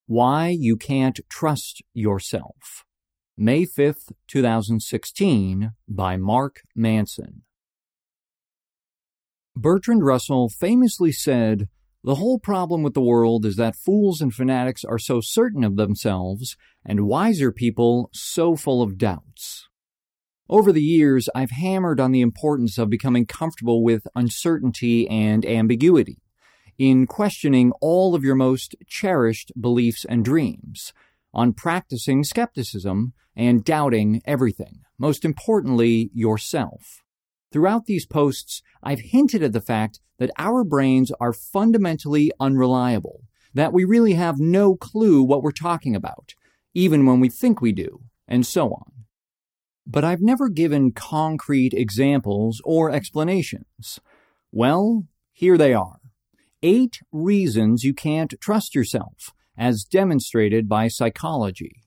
Why You Can't Trust Yourself. May 5th, 2016, by Mark Manson. Bertrand Russell famously said, "The whole problem with the world is that fools and fanatics are so certain of themselves, and wiser people so full of doubts." Over the years, I've hammered on the importance of becoming comfortable with uncertainty and ambiguity, in questioning all of your most cherished beliefs and dreams, on practicing skepticism and doubting everything, most importantly, yourself. Throughout these posts, I've hinted at the fact that our brains are fundamentally unreliable, that we really have no clue what we're talking about, even when we think we do, and so on. But I've never given concrete examples or explanations. Well, here they are. 8 reasons you can't trust yourself, as demonstrated by psychology.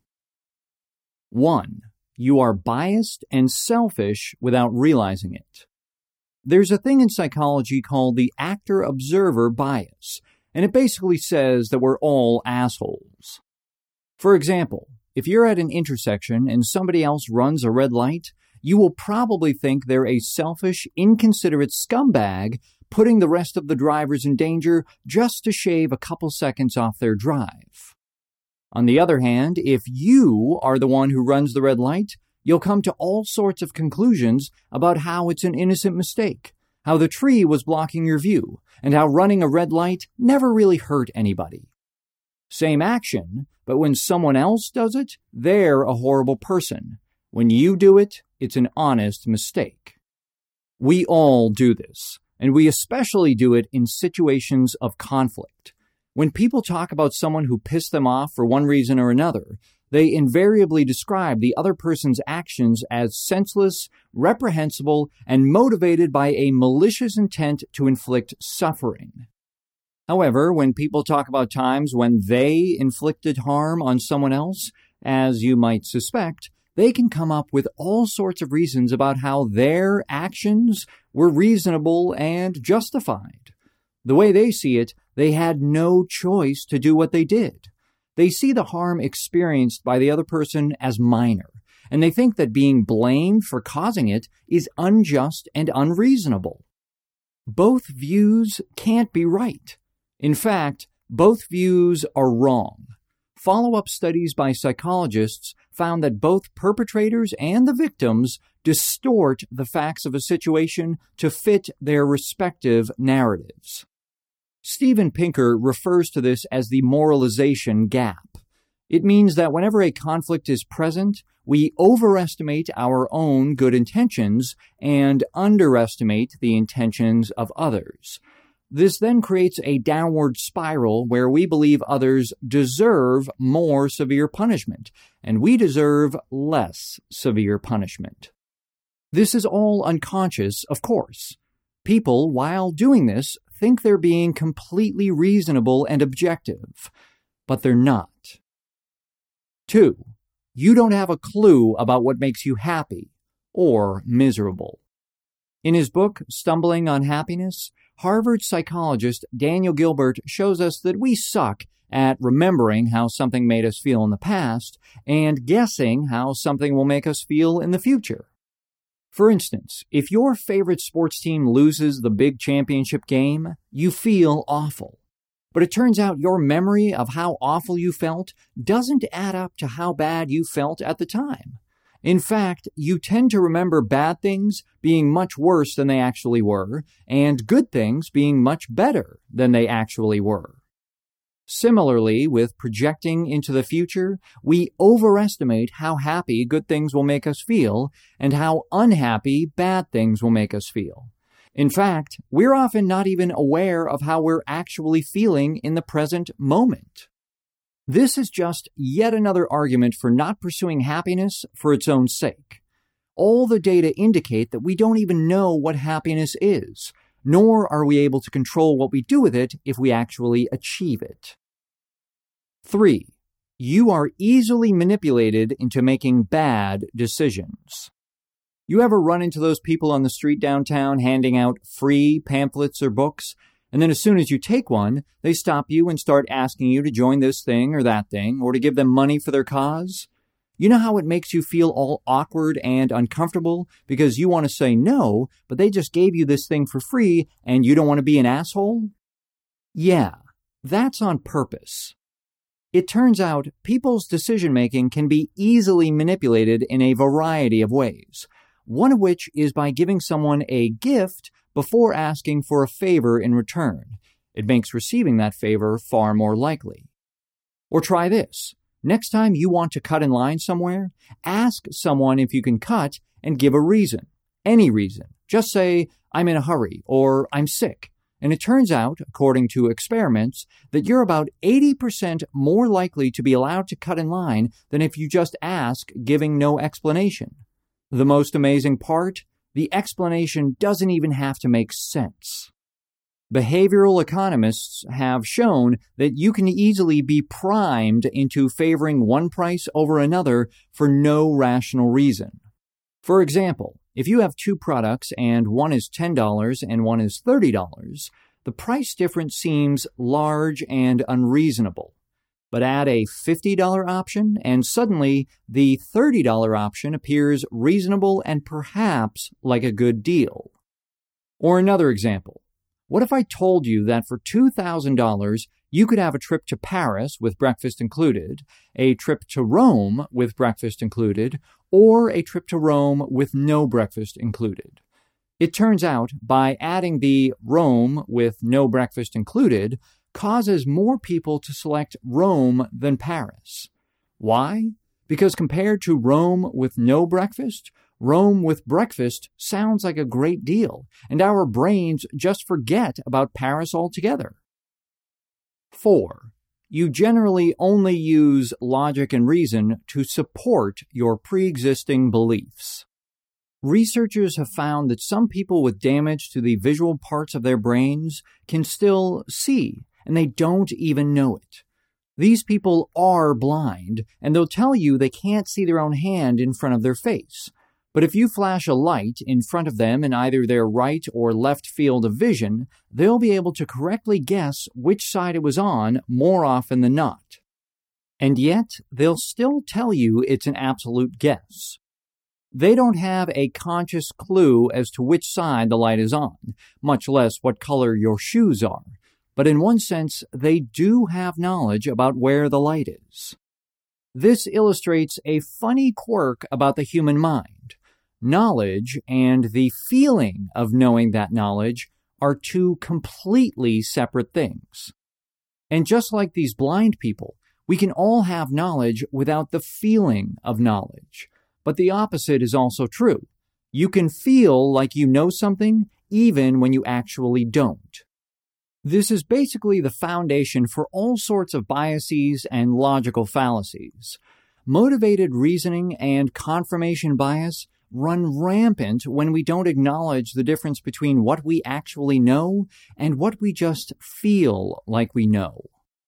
1. You are biased and selfish without realizing it. There's a thing in psychology called the actor-observer bias, and it basically says that we're all assholes. For example, if you're at an intersection and somebody else runs a red light, you will probably think they're a selfish, inconsiderate scumbag putting the rest of the drivers in danger just to shave a couple seconds off their drive. On the other hand, if you are the one who runs the red light, you'll come to all sorts of conclusions about how it's an innocent mistake, how the tree was blocking your view, and how running a red light never really hurt anybody. Same action, but when someone else does it, they're a horrible person. When you do it, it's an honest mistake. We all do this, and we especially do it in situations of conflict. When people talk about someone who pissed them off for one reason or another, they invariably describe the other person's actions as senseless, reprehensible, and motivated by a malicious intent to inflict suffering. However, when people talk about times when they inflicted harm on someone else, as you might suspect, they can come up with all sorts of reasons about how their actions were reasonable and justified. The way they see it, they had no choice to do what they did. They see the harm experienced by the other person as minor, and they think that being blamed for causing it is unjust and unreasonable. Both views can't be right. In fact, both views are wrong. Follow-up studies by psychologists found that both perpetrators and the victims distort the facts of a situation to fit their respective narratives. Steven Pinker refers to this as the moralization gap. It means that whenever a conflict is present, we overestimate our own good intentions and underestimate the intentions of others. This then creates a downward spiral where we believe others deserve more severe punishment, and we deserve less severe punishment. This is all unconscious, of course. People, while doing this, think they're being completely reasonable and objective, but they're not. 2. You don't have a clue about what makes you happy or miserable. In his book, Stumbling on Happiness, Harvard psychologist Daniel Gilbert shows us that we suck at remembering how something made us feel in the past and guessing how something will make us feel in the future. For instance, if your favorite sports team loses the big championship game, you feel awful. But it turns out your memory of how awful you felt doesn't add up to how bad you felt at the time. In fact, you tend to remember bad things being much worse than they actually were, and good things being much better than they actually were. Similarly, with projecting into the future, we overestimate how happy good things will make us feel and how unhappy bad things will make us feel. In fact, we're often not even aware of how we're actually feeling in the present moment. This is just yet another argument for not pursuing happiness for its own sake. All the data indicate that we don't even know what happiness is, nor are we able to control what we do with it if we actually achieve it. 3. You are easily manipulated into making bad decisions. You ever run into those people on the street downtown handing out free pamphlets or books, And then as soon as you take one, they stop you and start asking you to join this thing or that thing, or to give them money for their cause. You know how it makes you feel all awkward and uncomfortable because you want to say no, but they just gave you this thing for free and you don't want to be an asshole? Yeah, that's on purpose. It turns out people's decision-making can be easily manipulated in a variety of ways, one of which is by giving someone a gift before asking for a favor in return. It makes receiving that favor far more likely. Or try this. Next time you want to cut in line somewhere, ask someone if you can cut and give a reason. Any reason. Just say, I'm in a hurry, or I'm sick. And it turns out, according to experiments, that you're about 80% more likely to be allowed to cut in line than if you just ask, giving no explanation. The most amazing part? The explanation doesn't even have to make sense. Behavioral economists have shown that you can easily be primed into favoring one price over another for no rational reason. For example, if you have two products and one is $10 and one is $30, the price difference seems large and unreasonable. But add a $50 option, and suddenly the $30 option appears reasonable and perhaps like a good deal. Or another example. What if I told you that for $2,000 you could have a trip to Paris with breakfast included, a trip to Rome with breakfast included, or a trip to Rome with no breakfast included? It turns out, by adding the Rome with no breakfast included, causes more people to select Rome than Paris. Why? Because compared to Rome with no breakfast, Rome with breakfast sounds like a great deal, and our brains just forget about Paris altogether. 4. You generally only use logic and reason to support your pre-existing beliefs. Researchers have found that some people with damage to the visual parts of their brains can still see, and they don't even know it. These people are blind, and they'll tell you they can't see their own hand in front of their face. But if you flash a light in front of them in either their right or left field of vision, they'll be able to correctly guess which side it was on more often than not. And yet, they'll still tell you it's an absolute guess. They don't have a conscious clue as to which side the light is on, much less what color your shoes are. But in one sense, they do have knowledge about where the light is. This illustrates a funny quirk about the human mind. Knowledge and the feeling of knowing that knowledge are two completely separate things. And just like these blind people, we can all have knowledge without the feeling of knowledge. But the opposite is also true. You can feel like you know something even when you actually don't. This is basically the foundation for all sorts of biases and logical fallacies. Motivated reasoning and confirmation bias run rampant when we don't acknowledge the difference between what we actually know and what we just feel like we know.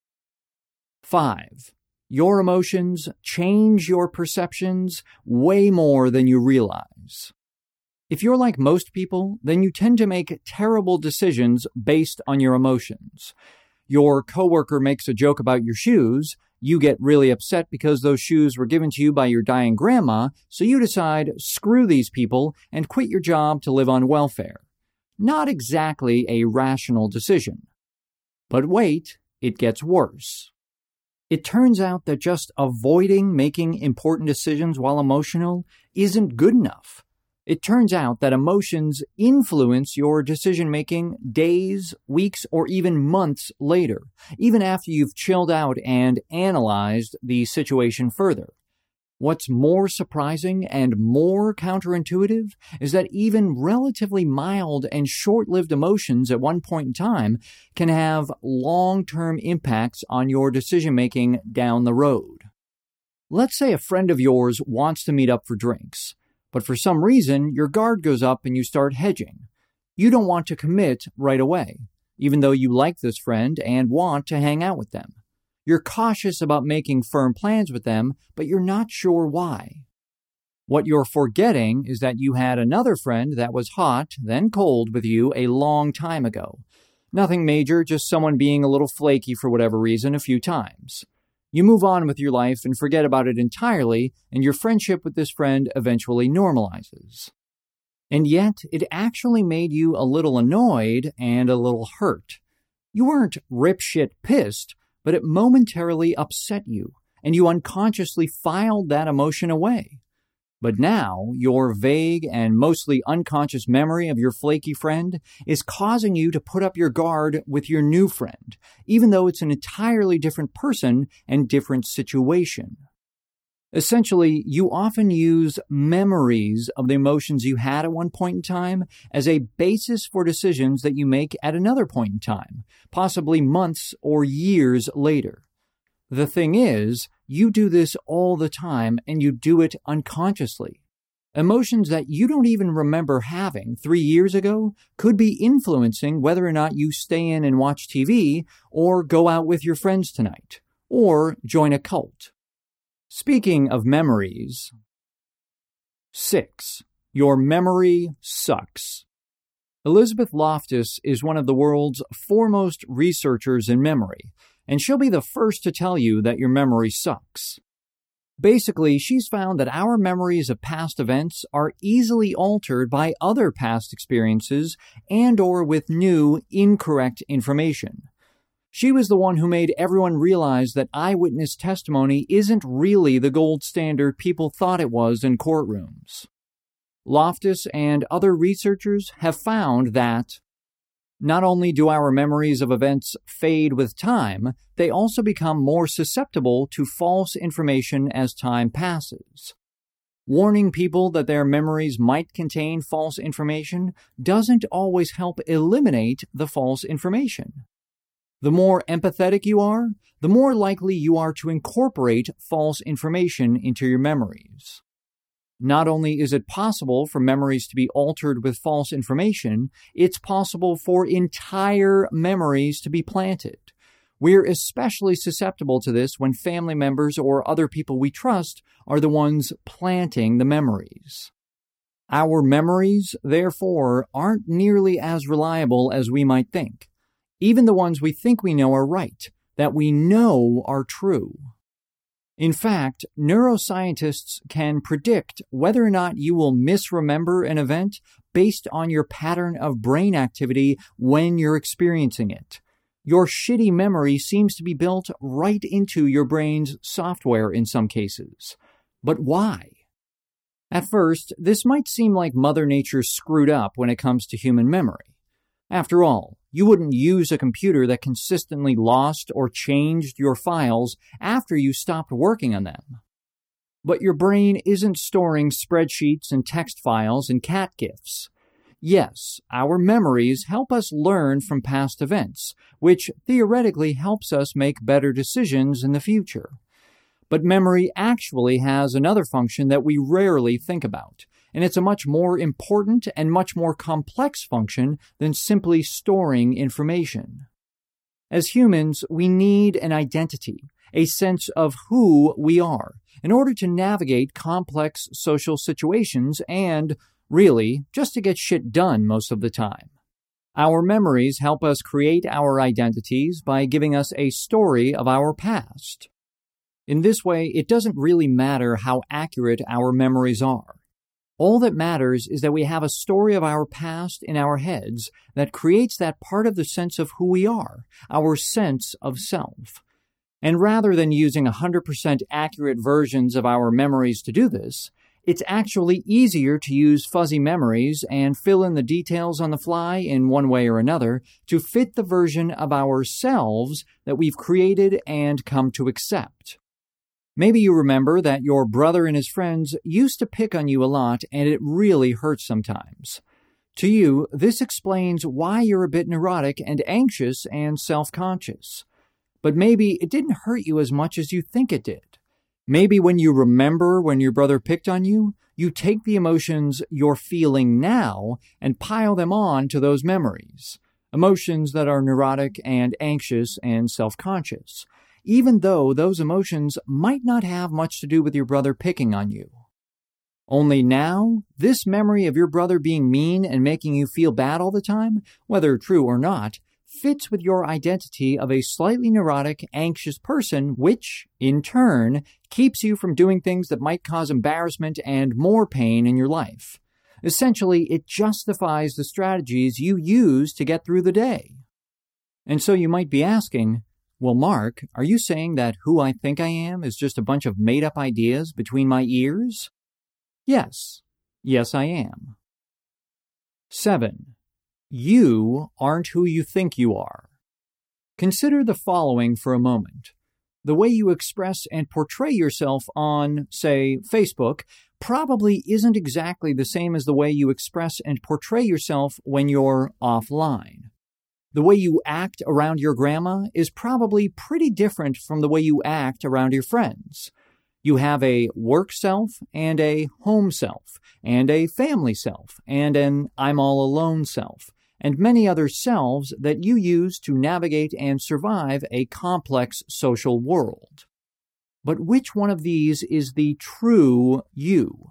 5. Your emotions change your perceptions way more than you realize. If you're like most people, then you tend to make terrible decisions based on your emotions. Your coworker makes a joke about your shoes, you get really upset because those shoes were given to you by your dying grandma, so you decide, screw these people, and quit your job to live on welfare. Not exactly a rational decision. But wait, it gets worse. It turns out that just avoiding making important decisions while emotional isn't good enough. It turns out that emotions influence your decision-making days, weeks, or even months later, even after you've chilled out and analyzed the situation further. What's more surprising and more counterintuitive is that even relatively mild and short-lived emotions at one point in time can have long-term impacts on your decision-making down the road. Let's say a friend of yours wants to meet up for drinks. But for some reason, your guard goes up and you start hedging. You don't want to commit right away, even though you like this friend and want to hang out with them. You're cautious about making firm plans with them, but you're not sure why. What you're forgetting is that you had another friend that was hot, then cold with you a long time ago. Nothing major, just someone being a little flaky for whatever reason a few times. You move on with your life and forget about it entirely, and your friendship with this friend eventually normalizes. And yet, it actually made you a little annoyed and a little hurt. You weren't rip-shit pissed, but it momentarily upset you, and you unconsciously filed that emotion away. But now, your vague and mostly unconscious memory of your flaky friend is causing you to put up your guard with your new friend, even though it's an entirely different person and different situation. Essentially, you often use memories of the emotions you had at one point in time as a basis for decisions that you make at another point in time, possibly months or years later. The thing is, you do this all the time and you do it unconsciously. Emotions that you don't even remember having 3 years ago could be influencing whether or not you stay in and watch TV or go out with your friends tonight, or join a cult. Speaking of memories, 6. Your memory sucks. Elizabeth Loftus is one of the world's foremost researchers in memory, and she'll be the first to tell you that your memory sucks. Basically, she's found that our memories of past events are easily altered by other past experiences and/or with new, incorrect information. She was the one who made everyone realize that eyewitness testimony isn't really the gold standard people thought it was in courtrooms. Loftus and other researchers have found that not only do our memories of events fade with time, they also become more susceptible to false information as time passes. Warning people that their memories might contain false information doesn't always help eliminate the false information. The more empathetic you are, the more likely you are to incorporate false information into your memories. Not only is it possible for memories to be altered with false information, it's possible for entire memories to be planted. We're especially susceptible to this when family members or other people we trust are the ones planting the memories. Our memories, therefore, aren't nearly as reliable as we might think. Even the ones we think we know are right, that we know are true. In fact, neuroscientists can predict whether or not you will misremember an event based on your pattern of brain activity when you're experiencing it. Your shitty memory seems to be built right into your brain's software in some cases. But why? At first, this might seem like Mother Nature screwed up when it comes to human memory. After all, you wouldn't use a computer that consistently lost or changed your files after you stopped working on them. But your brain isn't storing spreadsheets and text files and cat GIFs. Yes, our memories help us learn from past events, which theoretically helps us make better decisions in the future. But memory actually has another function that we rarely think about, and it's a much more important and much more complex function than simply storing information. As humans, we need an identity, a sense of who we are, in order to navigate complex social situations and, really, just to get shit done most of the time. Our memories help us create our identities by giving us a story of our past. In this way, it doesn't really matter how accurate our memories are. All that matters is that we have a story of our past in our heads that creates that part of the sense of who we are, our sense of self. And rather than using 100% accurate versions of our memories to do this, it's actually easier to use fuzzy memories and fill in the details on the fly in one way or another to fit the version of ourselves that we've created and come to accept. Maybe you remember that your brother and his friends used to pick on you a lot and it really hurts sometimes. To you, this explains why you're a bit neurotic and anxious and self-conscious. But maybe it didn't hurt you as much as you think it did. Maybe when you remember when your brother picked on you, you take the emotions you're feeling now and pile them on to those memories. Emotions that are neurotic and anxious and self-conscious, even though those emotions might not have much to do with your brother picking on you. Only now, this memory of your brother being mean and making you feel bad all the time, whether true or not, fits with your identity of a slightly neurotic, anxious person, which, in turn, keeps you from doing things that might cause embarrassment and more pain in your life. Essentially, it justifies the strategies you use to get through the day. And so you might be asking, well, Mark, are you saying that who I think I am is just a bunch of made-up ideas between my ears? Yes. Yes, I am. 7. You aren't who you think you are. Consider the following for a moment. The way you express and portray yourself on, say, Facebook, probably isn't exactly the same as the way you express and portray yourself when you're offline. The way you act around your grandma is probably pretty different from the way you act around your friends. You have a work self and a home self, and a family self, and an I'm all alone self, and many other selves that you use to navigate and survive a complex social world. But which one of these is the true you?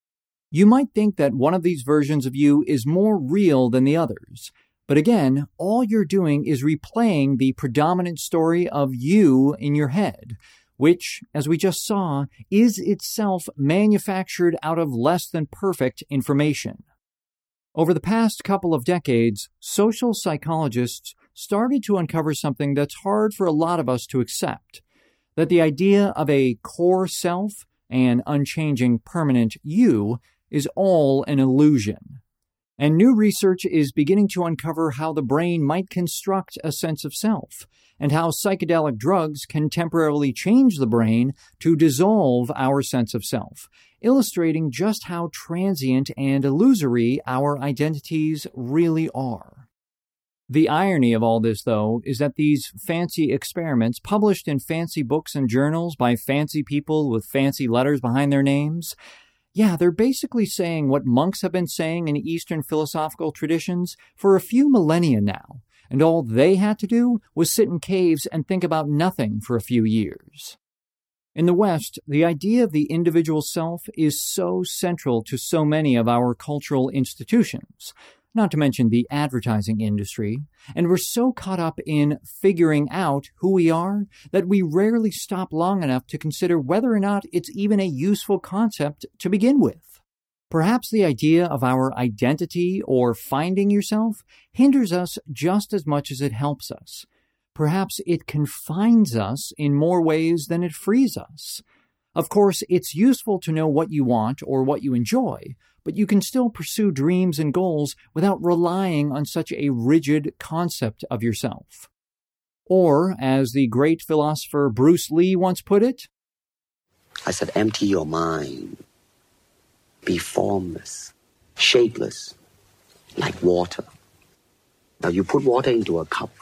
You might think that one of these versions of you is more real than the others. But again, all you're doing is replaying the predominant story of you in your head, which, as we just saw, is itself manufactured out of less than perfect information. Over the past couple of decades, social psychologists started to uncover something that's hard for a lot of us to accept, that the idea of a core self, an unchanging permanent you, is all an illusion. And new research is beginning to uncover how the brain might construct a sense of self, and how psychedelic drugs can temporarily change the brain to dissolve our sense of self, illustrating just how transient and illusory our identities really are. The irony of all this, though, is that these fancy experiments, published in fancy books and journals by fancy people with fancy letters behind their names, they're basically saying what monks have been saying in Eastern philosophical traditions for a few millennia now, and all they had to do was sit in caves and think about nothing for a few years. In the West, the idea of the individual self is so central to so many of our cultural institutions, not to mention the advertising industry, and we're so caught up in figuring out who we are that we rarely stop long enough to consider whether or not it's even a useful concept to begin with. Perhaps the idea of our identity or finding yourself hinders us just as much as it helps us. Perhaps it confines us in more ways than it frees us. Of course, it's useful to know what you want or what you enjoy, but you can still pursue dreams and goals without relying on such a rigid concept of yourself. Or, as the great philosopher Bruce Lee once put it, I said, empty your mind. Be formless, shapeless, like water. Now you put water into a cup,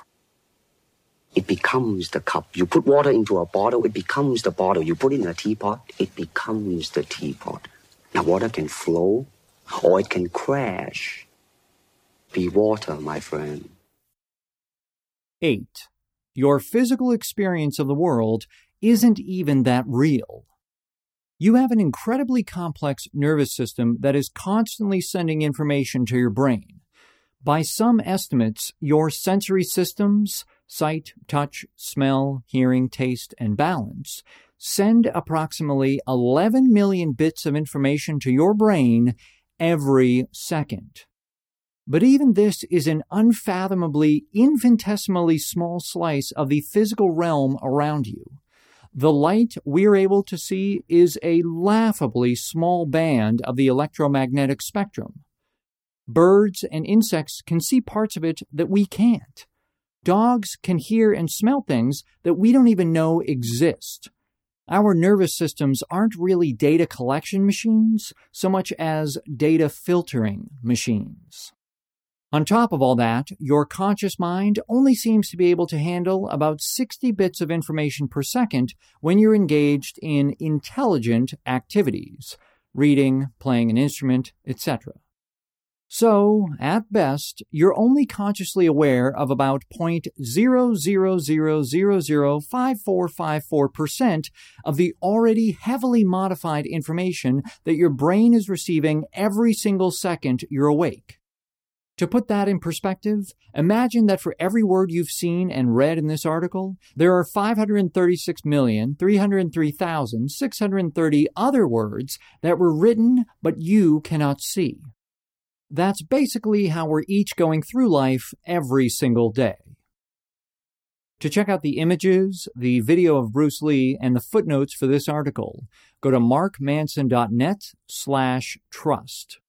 it becomes the cup. You put water into a bottle, it becomes the bottle. You put it in a teapot, it becomes the teapot. Now water can flow or it can crash. Be water, my friend. 8. Your physical experience of the world isn't even that real. You have an incredibly complex nervous system that is constantly sending information to your brain. By some estimates, your sensory systems, sight, touch, smell, hearing, taste, and balance, send approximately 11 million bits of information to your brain every second. But even this is an unfathomably, infinitesimally small slice of the physical realm around you. The light we're able to see is a laughably small band of the electromagnetic spectrum. Birds and insects can see parts of it that we can't. Dogs can hear and smell things that we don't even know exist. Our nervous systems aren't really data collection machines so much as data filtering machines. On top of all that, your conscious mind only seems to be able to handle about 60 bits of information per second when you're engaged in intelligent activities, reading, playing an instrument, etc. So, at best, you're only consciously aware of about 0.000005454% of the already heavily modified information that your brain is receiving every single second you're awake. To put that in perspective, imagine that for every word you've seen and read in this article, there are 536,303,630 other words that were written but you cannot see. That's basically how we're each going through life every single day. To check out the images, the video of Bruce Lee, and the footnotes for this article, go to markmanson.net/trust.